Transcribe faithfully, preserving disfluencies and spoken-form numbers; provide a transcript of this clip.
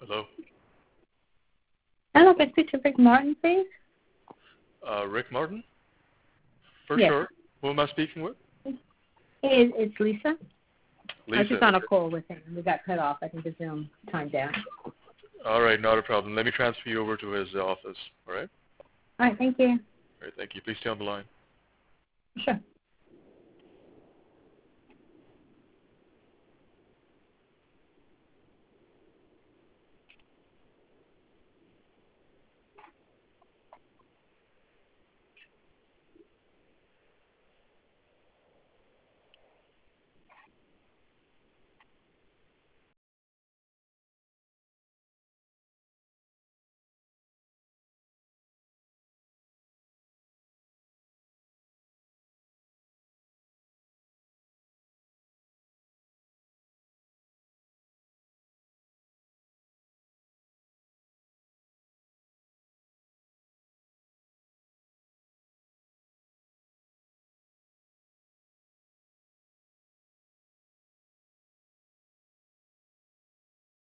Hello? Hello, can I speak to Rick Martin, please? Uh, Rick Martin? For Yes. sure. Who am I speaking with? It, it's Lisa. Lisa. I was just on a okay. call with him. We got cut off. I think the Zoom timed down. All right, not a problem. Let me transfer you over to his office. All right? All right, thank you. All right, thank you. Please stay on the line. Sure.